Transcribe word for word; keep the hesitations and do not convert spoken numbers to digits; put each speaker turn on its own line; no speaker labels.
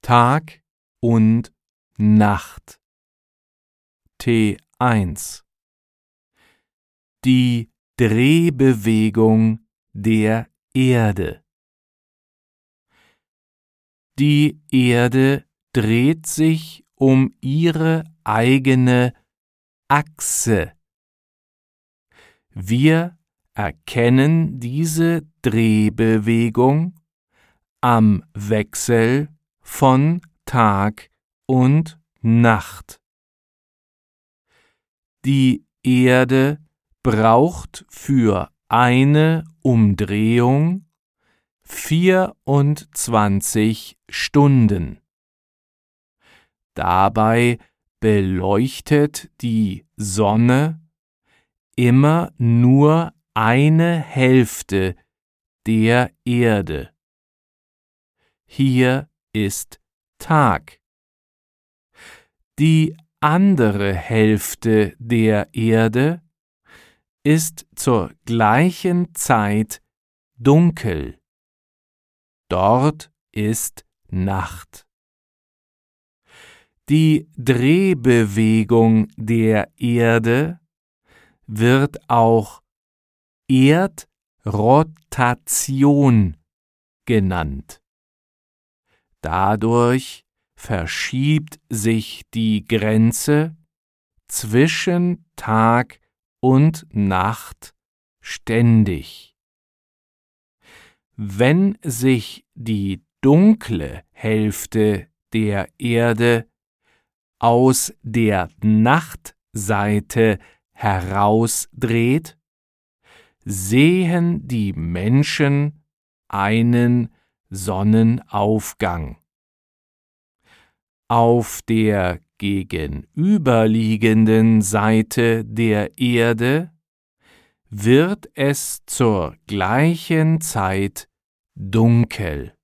Tag und Nacht. T eins. Die Drehbewegung der Erde. Die Erde dreht sich um ihre eigene Achse. Wir erkennen diese Drehbewegung am Wechsel von Tag und Nacht. Die Erde braucht für eine Umdrehung vierundzwanzig Stunden. Dabei beleuchtet die Sonne immer nur eine Hälfte der Erde. Hier ist Tag. Die andere Hälfte der Erde ist zur gleichen Zeit dunkel. Dort ist Nacht. Die Drehbewegung der Erde wird auch Erdrotation genannt. Dadurch verschiebt sich die Grenze zwischen Tag und Nacht ständig. Wenn sich die dunkle Hälfte der Erde aus der Nachtseite herausdreht, sehen die Menschen einen Sonnenaufgang. Auf der gegenüberliegenden Seite der Erde wird es zur gleichen Zeit dunkel.